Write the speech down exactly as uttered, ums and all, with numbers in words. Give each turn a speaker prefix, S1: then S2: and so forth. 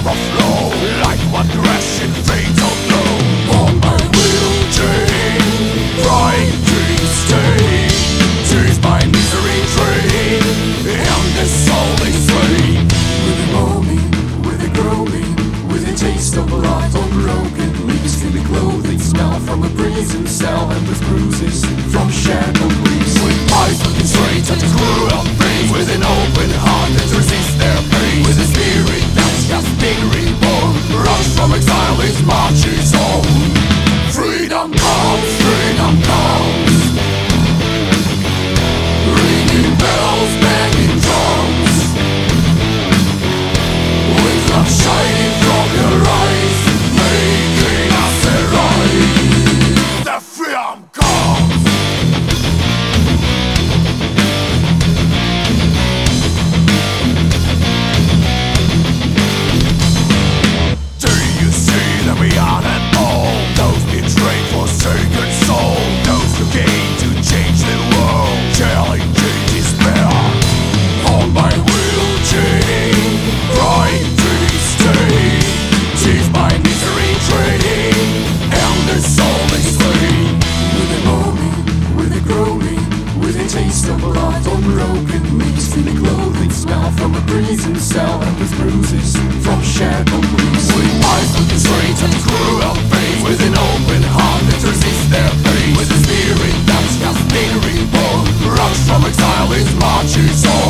S1: overflow, like one crashing fatal blow. On my wheelchair, trying to stay, tears my misery train, and the soul they slay. With a moaning, with a groaning, with a taste of blood on broken leaves, feel the clothing smell from a prison cell, and with bruises from shackled leaves. With eyes looking straight at the cruel face, with an open heart that resists their pain, with a spirit that's just been reborn, rush from exile it marches on. Freedom comes, freedom comes, ringing bells, banging drums, with love shining from your eyes, making us arise. The freedom comes. Do you see that we are at all? Those betrayed, forsaken soul, those who came to change the world, challenging despair. On my wheelchair, trying to stay, tease my misery train, and the soul they slay. With a moaning, with a groaning, with a taste of blood on broken leaves, feel the clothing smell from a prison cell, and with bruises from shackled leaves. With eyes looking straight at the cruel face, with an open heart that resists their pain, with a spirit that's just been reborn, rush from exile it marches on.